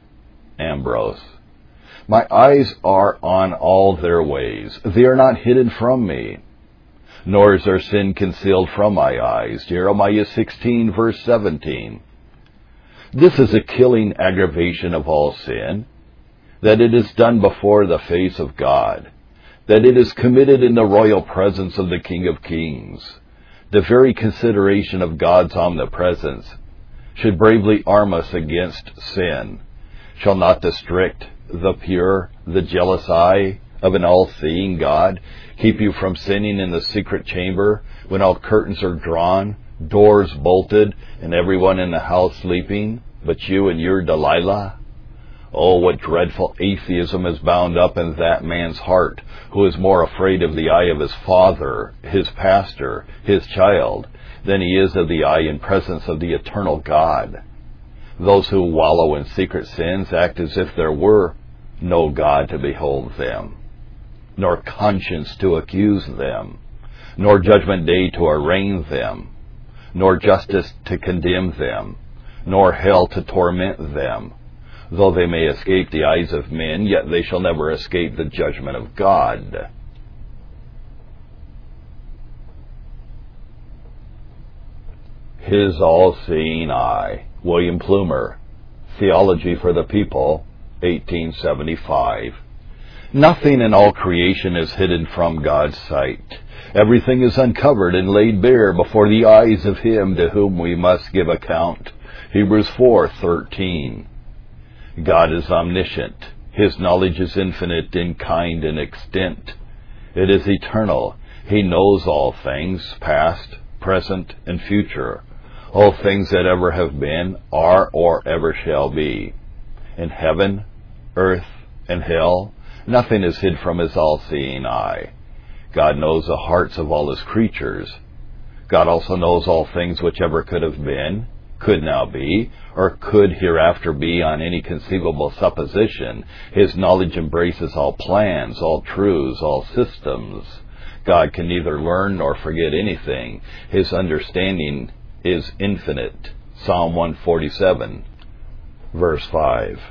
Ambrose. My eyes are on all their ways. They are not hidden from me. Nor is their sin concealed from my eyes. Jeremiah sixteen, verse seventeen. This is a killing aggravation of all sin, that it is done before the face of God, that it is committed in the royal presence of the King of Kings. The very consideration of God's omnipresence should bravely arm us against sin. Shall not the strict, the pure, the jealous eye of an all-seeing God keep you from sinning in the secret chamber when all curtains are drawn, doors bolted, and everyone in the house sleeping, but you and your Delilah? Oh, what dreadful atheism is bound up in that man's heart, who is more afraid of the eye of his father, his pastor, his child, than he is of the eye and presence of the eternal God. Those who wallow in secret sins act as if there were no God to behold them, nor conscience to accuse them, nor judgment day to arraign them, nor justice to condemn them, nor hell to torment them. Though they may escape the eyes of men, yet they shall never escape the judgment of God. His all-seeing eye. William Plumer, Theology for the People, eighteen seventy-five. Nothing in all creation is hidden from God's sight. Everything is uncovered and laid bare before the eyes of Him to whom we must give account. Hebrews four thirteen. God is omniscient. His knowledge is infinite in kind and extent. It is eternal. He knows all things, past, present, and future. All things that ever have been, are, or ever shall be. In heaven, earth, and hell, nothing is hid from His all-seeing eye. God knows the hearts of all His creatures. God also knows all things which ever could have been, could now be, or could hereafter be on any conceivable supposition. His knowledge embraces all plans, all truths, all systems. God can neither learn nor forget anything. His understanding is infinite. Psalm one forty-seven, verse five.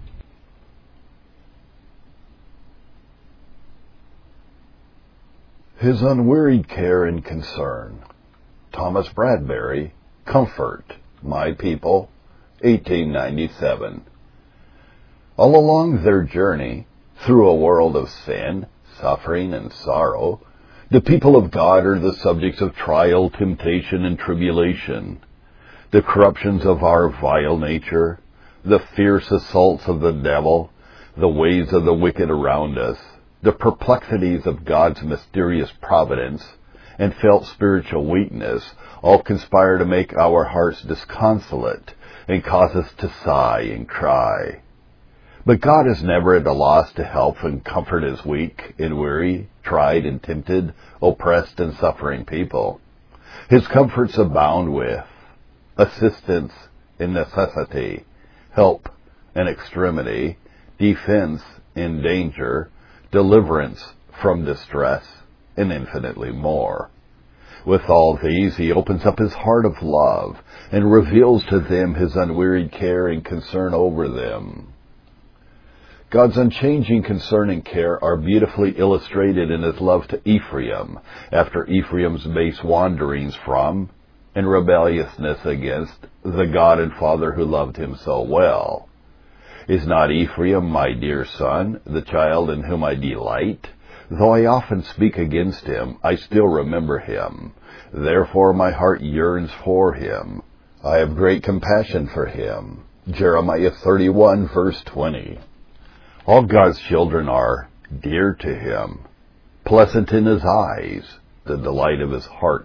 His unwearied care and concern. Thomas Bradbury, Comfort, My People, eighteen ninety-seven. All along their journey through a world of sin, suffering, and sorrow, the people of God are the subjects of trial, temptation, and tribulation. The corruptions of our vile nature, the fierce assaults of the devil, the ways of the wicked around us, the perplexities of God's mysterious providence, and felt spiritual weakness all conspire to make our hearts disconsolate and cause us to sigh and cry. But God is never at a loss to help and comfort His weak and weary, tried and tempted, oppressed and suffering people. His comforts abound with assistance in necessity, help in extremity, defense in danger, deliverance from distress, and infinitely more. With all these, He opens up His heart of love and reveals to them His unwearied care and concern over them. God's unchanging concern and care are beautifully illustrated in His love to Ephraim, after Ephraim's base wanderings from and rebelliousness against the God and Father who loved him so well. Is not Ephraim my dear son, the child in whom I delight? Though I often speak against him, I still remember him. Therefore my heart yearns for him. I have great compassion for him. Jeremiah thirty-one, verse twenty. All God's children are dear to Him, pleasant in His eyes, the delight of His heart.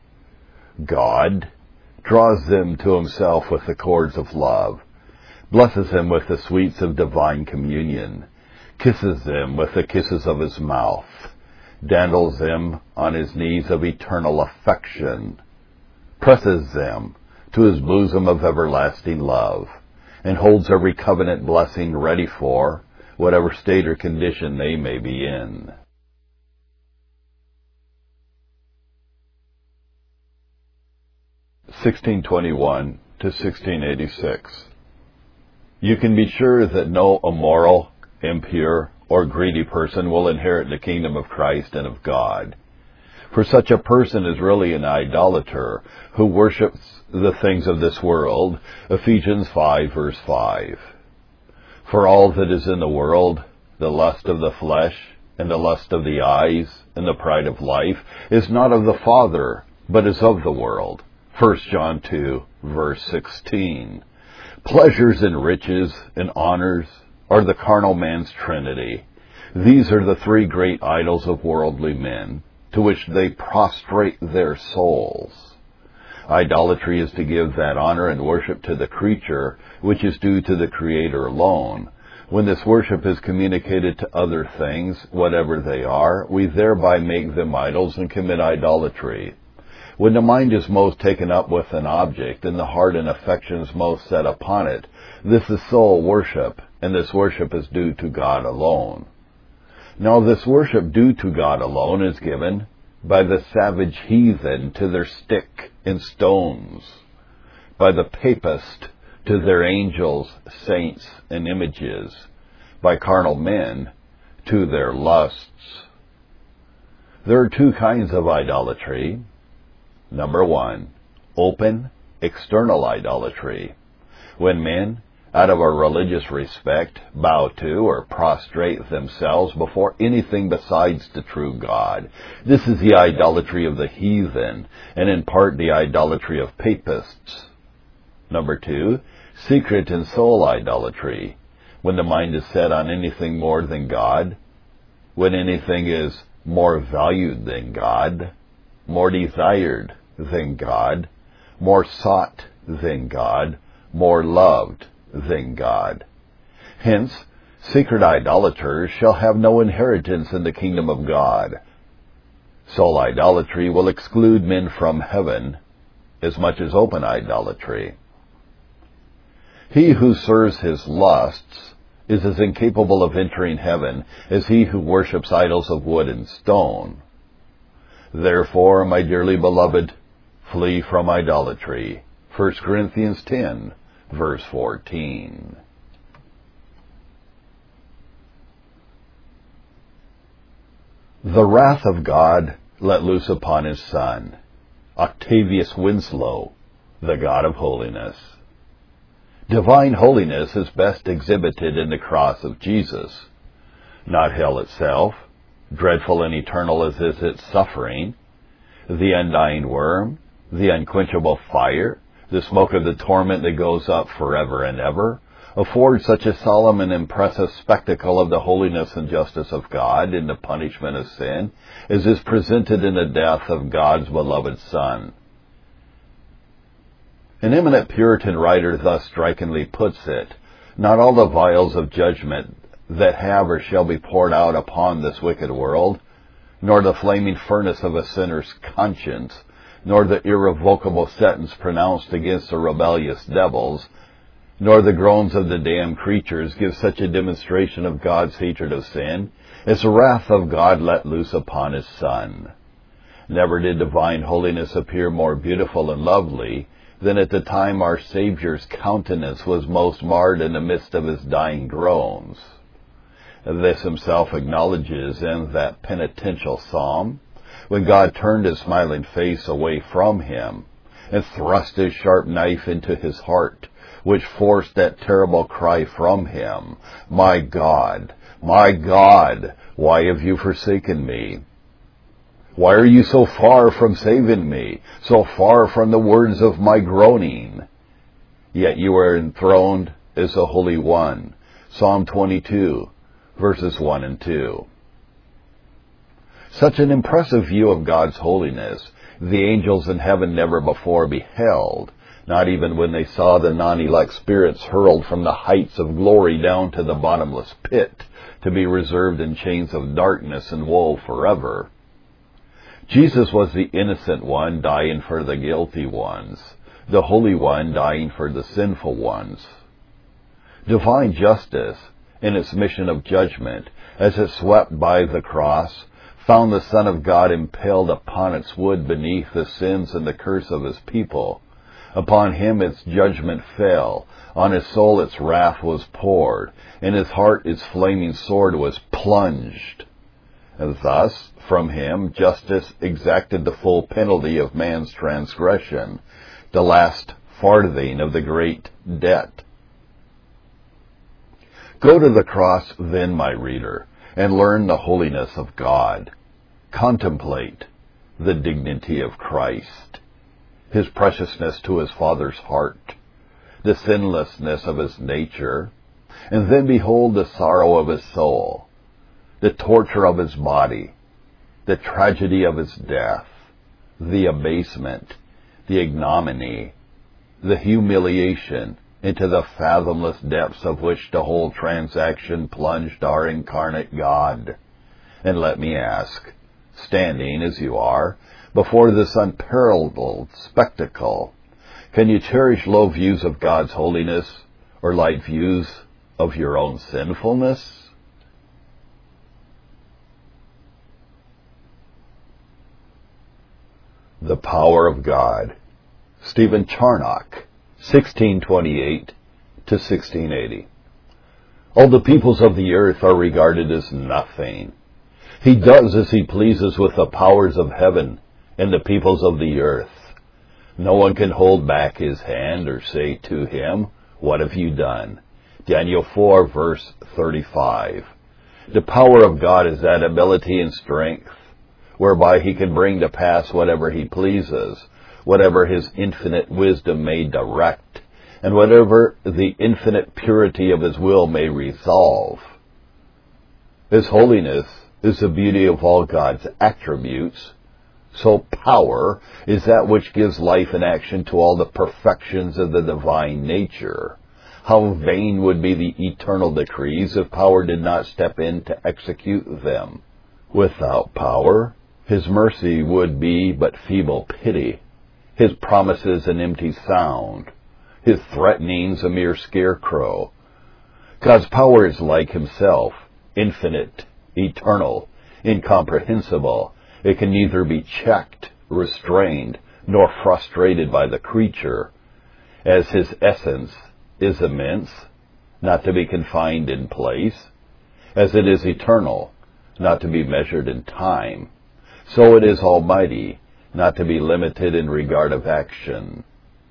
God draws them to Himself with the cords of love, blesses them with the sweets of divine communion, kisses them with the kisses of His mouth, dandles them on His knees of eternal affection, presses them to His bosom of everlasting love, and holds every covenant blessing ready for whatever state or condition they may be in. sixteen twenty-one to sixteen eighty-six. You can be sure that no immoral, impure, or greedy person will inherit the kingdom of Christ and of God. For such a person is really an idolater who worships the things of this world. Ephesians five, verse five. For all that is in the world, the lust of the flesh, and the lust of the eyes, and the pride of life, is not of the Father, but is of the world. First John two, verse sixteen. Pleasures and riches and honors or the carnal man's trinity. These are the three great idols of worldly men, to which they prostrate their souls. Idolatry is to give that honor and worship to the creature which is due to the Creator alone. When this worship is communicated to other things, whatever they are, we thereby make them idols and commit idolatry. When the mind is most taken up with an object, and the heart and affections most set upon it, this is soul worship, and this worship is due to God alone. Now this worship due to God alone is given by the savage heathen to their stick and stones, by the papist to their angels, saints, and images, by carnal men to their lusts. There are two kinds of idolatry. Number one, open, external idolatry, when men, out of a religious respect, bow to or prostrate themselves before anything besides the true God. This is the idolatry of the heathen, and in part the idolatry of papists. Number two, secret and soul idolatry, when the mind is set on anything more than God, when anything is more valued than God, more desired than God, more sought than God, more loved than God. Hence, secret idolaters shall have no inheritance in the kingdom of God. Soul idolatry will exclude men from heaven as much as open idolatry. He who serves his lusts is as incapable of entering heaven as he who worships idols of wood and stone. Therefore, my dearly beloved, flee from idolatry. First Corinthians ten, verse fourteen. The wrath of God let loose upon his Son, Octavius Winslow, the God of holiness. Divine holiness is best exhibited in the cross of Jesus. Not hell itself, dreadful and eternal as is its suffering, the undying worm, the unquenchable fire, the smoke of the torment that goes up forever and ever, affords such a solemn and impressive spectacle of the holiness and justice of God in the punishment of sin as is presented in the death of God's beloved Son. An eminent Puritan writer thus strikingly puts it, not all the vials of judgment that have or shall be poured out upon this wicked world, nor the flaming furnace of a sinner's conscience, nor the irrevocable sentence pronounced against the rebellious devils, nor the groans of the damned creatures give such a demonstration of God's hatred of sin as the wrath of God let loose upon his Son. Never did divine holiness appear more beautiful and lovely than at the time our Savior's countenance was most marred in the midst of his dying groans. This himself acknowledges in that penitential psalm, when God turned his smiling face away from him and thrust his sharp knife into his heart, which forced that terrible cry from him, "My God, my God, why have you forsaken me? Why are you so far from saving me, so far from the words of my groaning? Yet you are enthroned as the Holy One." Psalm twenty-two, verses one and two. Such an impressive view of God's holiness the angels in heaven never before beheld, not even when they saw the non-elect spirits hurled from the heights of glory down to the bottomless pit, to be reserved in chains of darkness and woe forever. Jesus was the innocent one dying for the guilty ones, the Holy One dying for the sinful ones. Divine justice, in its mission of judgment, as it swept by the cross, found the Son of God impaled upon its wood beneath the sins and the curse of his people. Upon him its judgment fell, on his soul its wrath was poured, in his heart its flaming sword was plunged. And thus, from him, justice exacted the full penalty of man's transgression, the last farthing of the great debt. Go to the cross then, my reader, and learn the holiness of God. Contemplate the dignity of Christ, his preciousness to his Father's heart, the sinlessness of his nature, and then behold the sorrow of his soul, the torture of his body, the tragedy of his death, the abasement, the ignominy, the humiliation, into the fathomless depths of which the whole transaction plunged our incarnate God. And let me ask, standing as you are before this unparalleled spectacle, can you cherish low views of God's holiness or light views of your own sinfulness? The Power of God. Stephen Charnock, sixteen twenty-eight to sixteen eighty. All the peoples of the earth are regarded as nothing. He does as he pleases with the powers of heaven and the peoples of the earth. No one can hold back his hand or say to him, "What have you done?" Daniel four, verse thirty-five. The power of God is that ability and strength whereby he can bring to pass whatever he pleases, whatever his infinite wisdom may direct, and whatever the infinite purity of his will may resolve. His holiness is the beauty of all God's attributes, so power is that which gives life and action to all the perfections of the divine nature. How vain would be the eternal decrees if power did not step in to execute them. Without power, his mercy would be but feeble pity, his promises an empty sound, his threatenings a mere scarecrow. God's power is like himself, infinite, eternal, incomprehensible. It can neither be checked, restrained, nor frustrated by the creature, as his essence is immense, not to be confined in place, as it is eternal, not to be measured in time. So it is almighty, not to be limited in regard of action.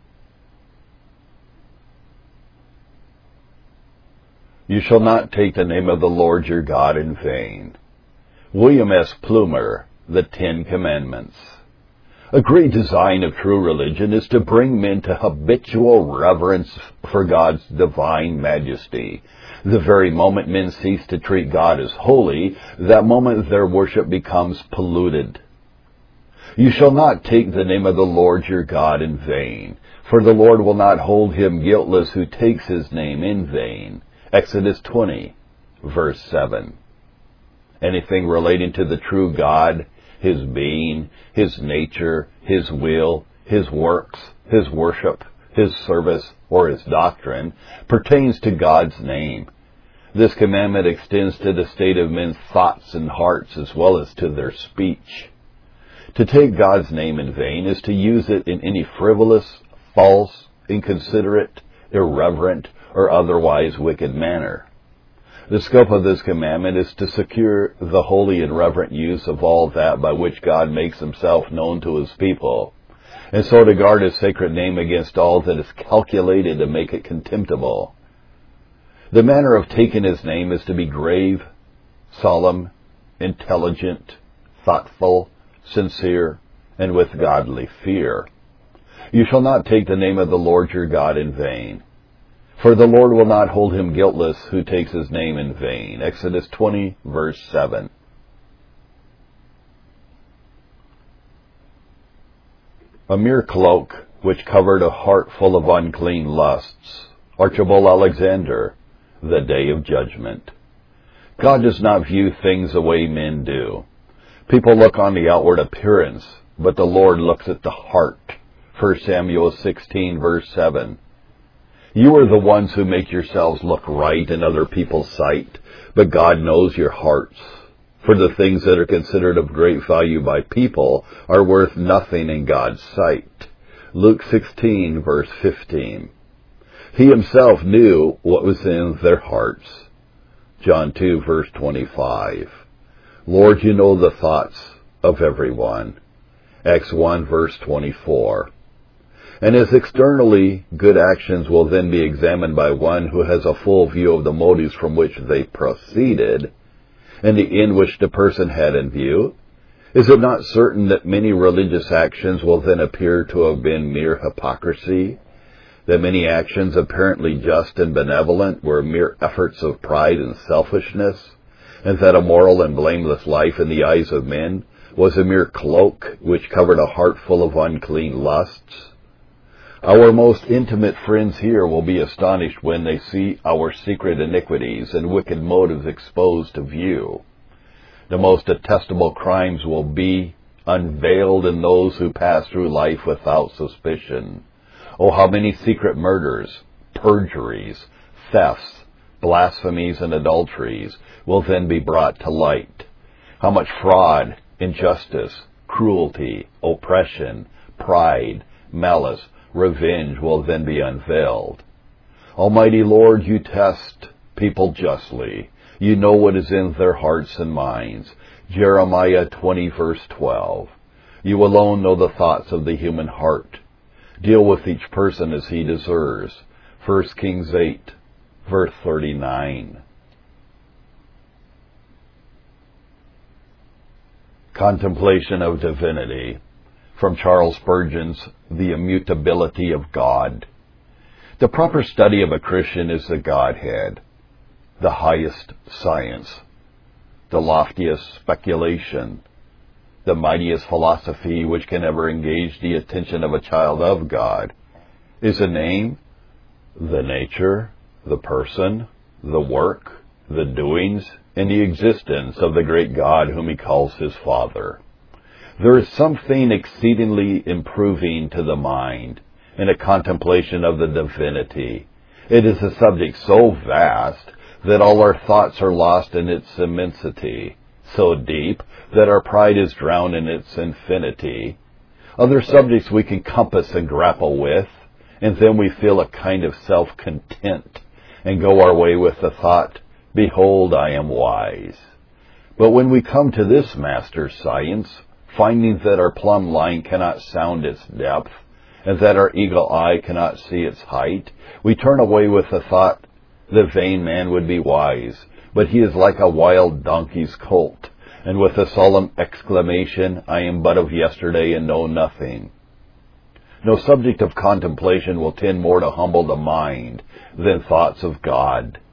You shall not take the name of the Lord your God in vain. William S. Plumer, The Ten Commandments. A great design of true religion is to bring men to habitual reverence for God's divine majesty. The very moment men cease to treat God as holy, that moment their worship becomes polluted. You shall not take the name of the Lord your God in vain, for the Lord will not hold him guiltless who takes his name in vain. Exodus twenty, verse seven. Anything relating to the true God, his being, his nature, his will, his works, his worship, his service, or his doctrine, pertains to God's name. This commandment extends to the state of men's thoughts and hearts as well as to their speech. To take God's name in vain is to use it in any frivolous, false, inconsiderate, irreverent, or otherwise wicked manner. The scope of this commandment is to secure the holy and reverent use of all that by which God makes himself known to his people, and so to guard his sacred name against all that is calculated to make it contemptible. The manner of taking his name is to be grave, solemn, intelligent, thoughtful, sincere, and with godly fear. You shall not take the name of the Lord your God in vain, for the Lord will not hold him guiltless who takes his name in vain. Exodus twenty, verse seven. A mere cloak which covered a heart full of unclean lusts. Archibald Alexander, The Day of Judgment. God does not view things the way men do. People look on the outward appearance, but the Lord looks at the heart. First Samuel sixteen, verse seven. You are the ones who make yourselves look right in other people's sight, but God knows your hearts. For the things that are considered of great value by people are worth nothing in God's sight. Luke sixteen, verse fifteen. He himself knew what was in their hearts. John two, verse twenty-five. Lord, you know the thoughts of everyone. Acts one, verse twenty-four. And as externally, good actions will then be examined by one who has a full view of the motives from which they proceeded, and the end which the person had in view, is it not certain that many religious actions will then appear to have been mere hypocrisy, that many actions apparently just and benevolent were mere efforts of pride and selfishness, and that a moral and blameless life in the eyes of men was a mere cloak which covered a heart full of unclean lusts? Our most intimate friends here will be astonished when they see our secret iniquities and wicked motives exposed to view. The most detestable crimes will be unveiled in those who pass through life without suspicion. Oh, how many secret murders, perjuries, thefts, blasphemies, and adulteries will then be brought to light. How much fraud, injustice, cruelty, oppression, pride, malice, revenge will then be unveiled. Almighty Lord, you test people justly. You know what is in their hearts and minds. Jeremiah twenty, verse twelve. You alone know the thoughts of the human heart. Deal with each person as he deserves. First Kings eight, verse thirty-nine. Contemplation of Divinity, from Charles Spurgeon's The Immutability of God. The proper study of a Christian is the Godhead, the highest science, the loftiest speculation, the mightiest philosophy which can ever engage the attention of a child of God. Is a name, the nature, the person, the work, the doings, and the existence of the great God whom he calls his Father. There is something exceedingly improving to the mind in a contemplation of the divinity. It is a subject so vast that all our thoughts are lost in its immensity, so deep that our pride is drowned in its infinity. Other subjects we can compass and grapple with, and then we feel a kind of self-content and go our way with the thought, behold, I am wise. But when we come to this master science, finding that our plumb line cannot sound its depth, and that our eagle eye cannot see its height, we turn away with the thought, the vain man would be wise, but he is like a wild donkey's colt, and with a solemn exclamation, I am but of yesterday and know nothing. No subject of contemplation will tend more to humble the mind than thoughts of God.